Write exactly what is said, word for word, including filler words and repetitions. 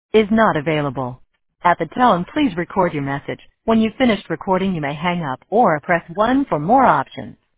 is not available. At the tone, please record your message. When you've finished recording, you may hang up or press one for more options.